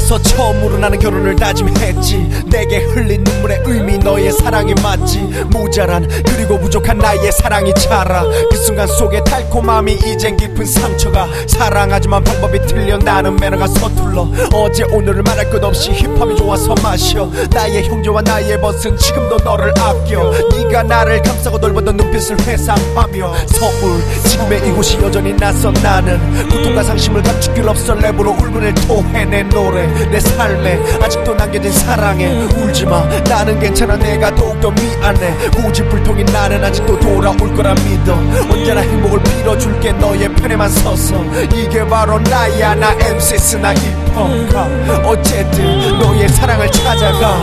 살면서 처음으로 나는 결혼을 다짐했지. 내게 흘린 눈물의 의미 너의 사랑이 맞지. 모자란 그리고 부족한 나의 사랑이 자라. 그 순간 속에 달콤함이 이젠 깊은 상처가. 사랑하지만 방법이 틀려 나는 매너가 서툴러. 어제 오늘을 말할 것 없이 힙합이 좋아서 마셔. 나의 형제와 나의 벗은 지금도 너를 아껴. 네가 나를 감싸고 돌보던 눈빛을 회상하며 서울 지금의 이곳이 여전히 낯선 나는 고통과 상심을 감출 길 없어 랩으로 울분을 토해내 노래. 내 삶에 아직도 남겨진 사랑에 울지마 나는 괜찮아 내가 더욱더 미안해. 고집불통인 나는 아직도 돌아올 거라 믿어. 언제나 행복을 빌어줄게 너의 편에만 서서. 이게 바로 나야 나 MC 스나 힙합가. 어쨌든 너의 사랑을 찾아가.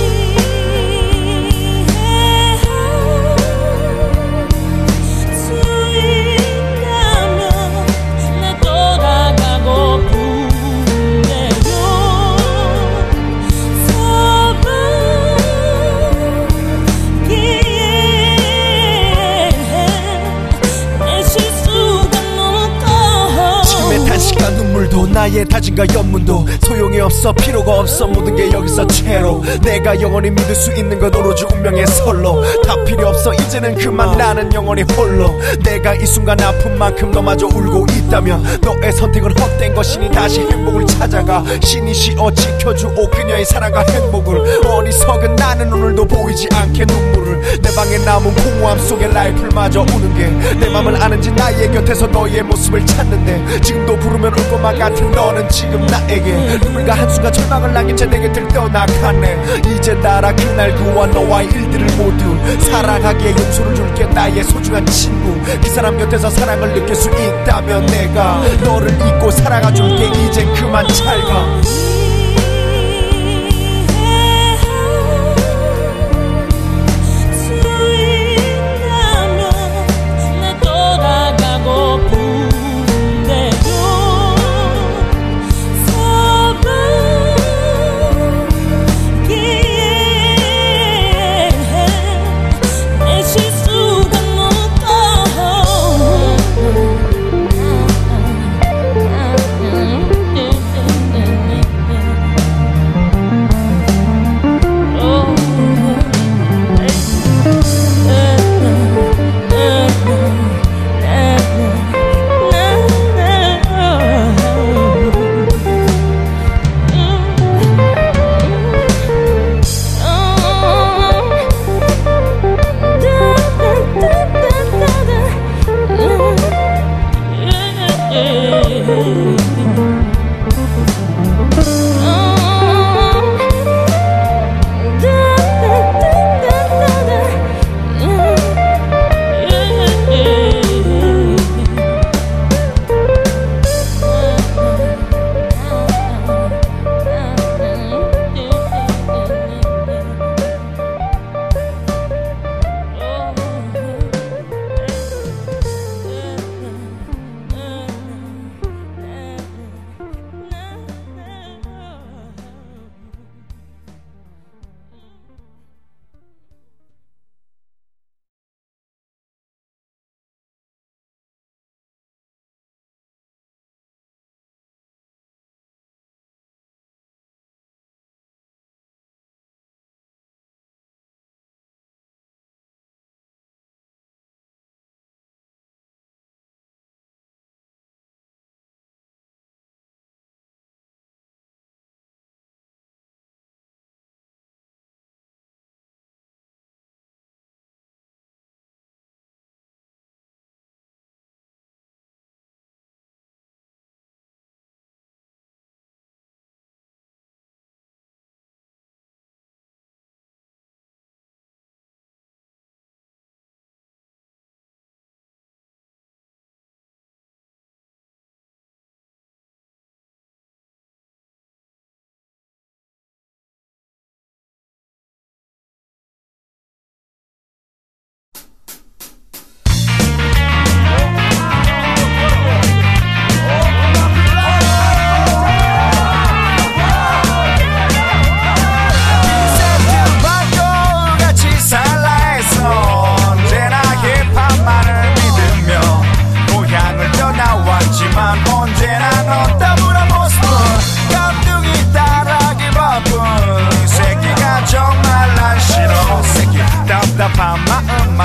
눈물도 나의 다짐과 연문도 소용이 없어 필요가 없어 모든 게 여기서 죄로. 내가 영원히 믿을 수 있는 건 오로지 운명의 설로. 다 필요 없어 이제는 그만 나는 영원히 홀로. 내가 이 순간 아픈 만큼 너마저 울고 있다면 너의 선택은 헛된 것이니 다시 행복을 찾아가. 신이 시어 지켜주오 그녀의 사랑과 행복을. 어리석은 나는 오늘도 보이지 않게 눈물을. 내 방에 남은 공허함 속에 라이플마저 우는 게 내 맘을 아는지 나의 곁에서 너의 모습을 찾는데 지금도 부르면 올 것만 같은 너는 지금 나에게 눈물과 한숨과 절망을 남긴 채 내 곁을 떠나가네. 이제 나라 그날 그와 너와의 일들을 모두 사랑하기에 용서를 줄게 나의 소중한 친구. 그 사람 곁에서 사랑을 느낄 수 있다면 내가 너를 잊고 살아가줄게. 이젠 그만 잘가.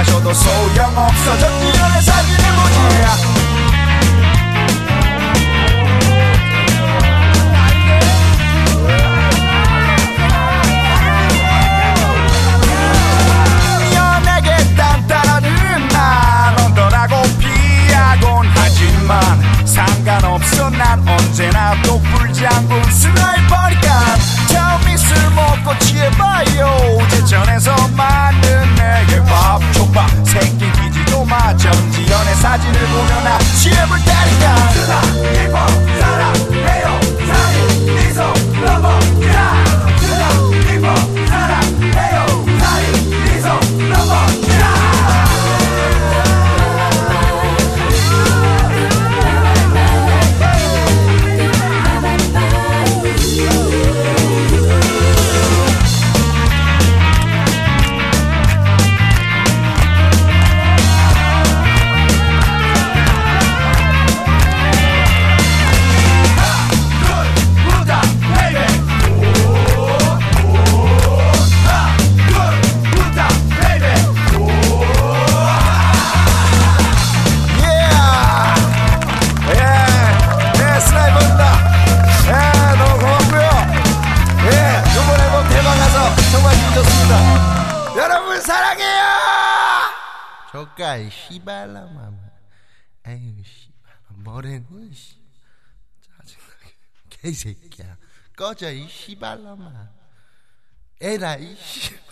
마셔도 소용없어 전지현의 사진을 보지 상관없어 난 언제나 독불장군 스나이퍼니까 처음이 술 먹고 취해봐요 제천에서 만든 내게 밥 족밥 새끼 기지도 마 정지연의 사진을 보면 나 취해볼 테니까 스나이퍼 사랑해요 사리 미소 러버야 스나이퍼 사랑해요 사리 미소 러버야 여러분 사랑해요. 저까 이 씨발라마. 아유 씨발 뭐래고 씨. 짜증나게 개새끼야. 꺼져 이 씨발라마. 에라 이 씨.